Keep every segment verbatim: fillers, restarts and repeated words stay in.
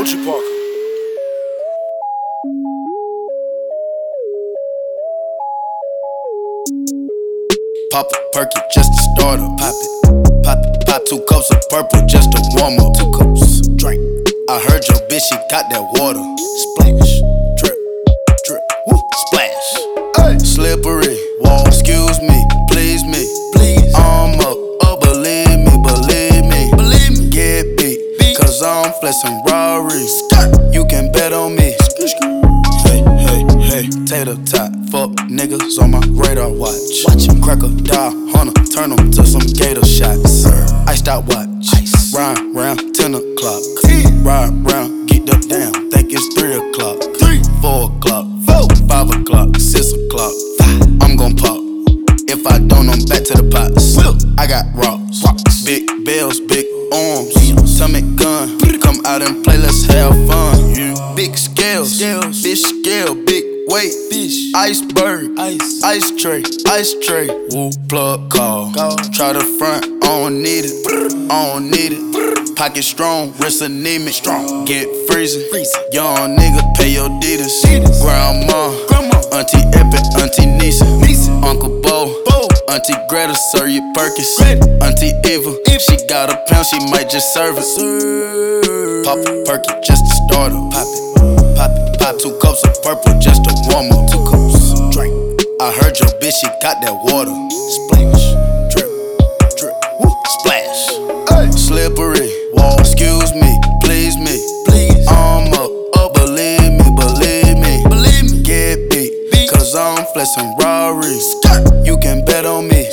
O G Parker. Pop a perky just to start up. Pop it, pop it, pop two cups of purple just to warm up. Two cups, drink. I heard your bitch, she got that water. Splash, drip, drip, woo, splash. Ay. Slippery, wall, excuse me, please me, please. I'm up, oh believe me, believe me, believe me. Get beat, beat. Cause I'm flexing Rari. You can bet on me. Hey, hey, hey, tater tot, fuck niggas on my radar watch. Watch him crocodile, hunter, turn them to some gator shots. Iced out watch, ice. Ride round ten o'clock. Ride round, get up down, think it's three o'clock. Three, four o'clock, four, five o'clock, six o'clock. Five. I'm gon' pop. If I don't, I'm back to the pots. I got rocks, rocks. Big bells, big arms. Tummy gun, come out and play, let's have fun. Yeah. Big scales, scales, fish scale, big weight, fish, iceberg, ice, ice tray, ice tray. Woo, plug call. Go. Try the front, I don't need it, I don't need it. Pocket strong, wrist anemic, strong. Get freezing, freezing. Young nigga, pay your deeders. Grandma, grandma, Auntie Epic, Auntie Nisa, Nisa. Uncle Bo, Bo, Auntie Greta, serve you Perkins. Auntie Eva, Eva, she got a pound, she might just serve it. Serve. Pop a perky just to start up. Pop it, pop it, pop two cups of purple just to warm up. Two cups, drink. I heard your bitch, she got that water. Splash, drip, drip, woo, splash. Ay. Slippery, wall, excuse me, please me, please. I'm up, oh believe me, believe me, believe me. Get beat, beat. Cause I'm flexing Rari. You can bet on me.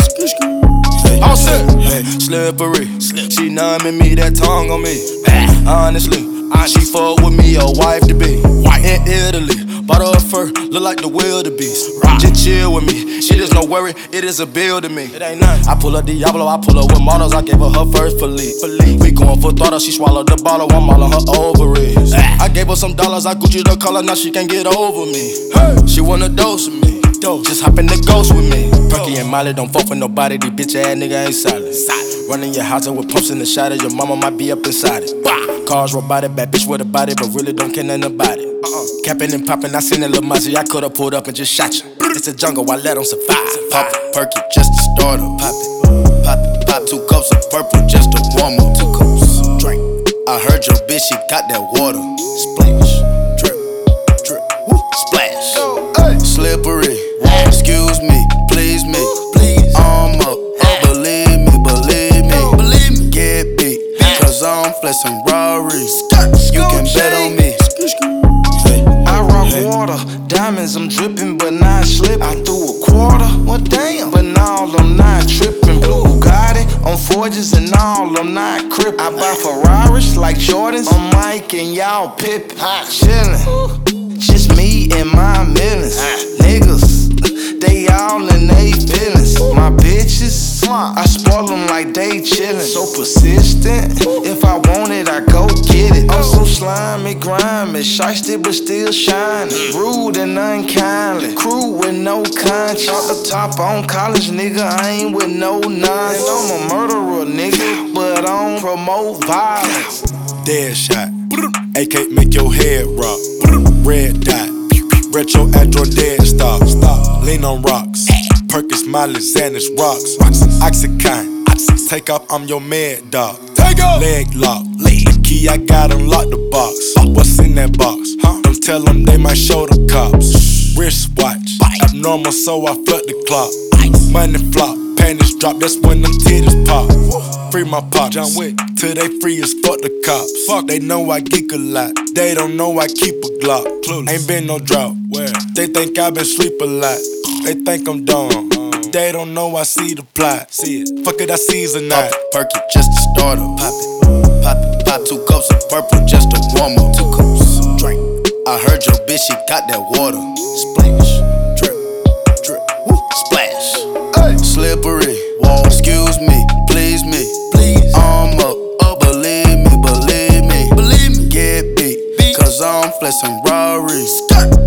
All set. Hey, slippery, Slip. She numbing me, that tongue on me. Honestly, she fuck with me, a wife to be. In Italy, bought her a fur, look like the wildebeest. Just chill with me, it is no worry, it is a bill to me. It ain't nothing. I pull up Diablo, I pull up with models, I gave her her first Philippe. We going for throttle, she swallowed the bottle, I'm all on her ovaries. I gave her some dollars, I Gucci the color, now she can't get over me. She wanna dose with me, just hop in the ghost with me. Perky and Molly don't fuck with nobody, these bitch ass nigga ain't solid. Running your house with pumps in the shot, your mama might be up inside it. Cars robotic, bad bitch with a body, but really don't care nothing about it. Uh-uh. Capping and popping, I seen a little Mozzie, I could've pulled up and just shot you. It's a jungle, I let them survive. Pop a perky just to start up. Pop it, pop it, pop two cups of purple just to warm up. Two cups, drink. I heard your bitch, she got that water. Splash, drip, drip, woo, splash. Ay. Slippery, excuse me, please me, please. I'm up, oh believe me, believe me, believe me. Get beat, cause I'm flexing Rari. You can bet on me. I rock water, diamonds I'm dripping, but not slipping. I threw a quarter, well damn, but now I'm not tripping. Blue Bugatti on Forges and all I'm not crippin'. I buy Ferraris like Jordans, I'm Mike and y'all Pippin. Chillin', just me and my millions. Niggas, they all in they feelings. My bitches, I spoil them like they chillin'. So persistent, if I want it, I go get it. I'm so slimy, grimy, shiesty but still shining. Rude and unkindly, crew with no conscience. Off the top on college, nigga, I ain't with no nonsense. I'm a murderer, nigga, but I don't promote violence. Dead shot, A K make your head rock. Red dot, retro Android dead stop. Stop, lean on rocks. Perkins, Molly, Xanax, rocks. Oxycontin, take off, I'm your mad dog. Leg lock, the key I got unlock the box. What's in that box? Don't tell them they might show the cops. Wristwatch, abnormal, so I flood the clock. Money flop, panties drop, that's when them titties pop. Free my pop, John Wick, till they free as fuck the cops. Fuck, they know I geek a lot, they don't know I keep a Glock. Ain't been no drought, they think I been sleep a lot. They think I'm dumb, they don't know I see the plot. See it, fuck it, I season that. Pop a perky just to start up. Pop it, pop it, pop two cups of purple just to warm up. Two cups, drink. I heard your bitch, she got that water. Splash, drip, drip, woo, splash. Ay. Slippery, wall, excuse me, please me, please. I'm up, oh believe me, believe me, believe me. Get beat, cause I'm flexing Rari.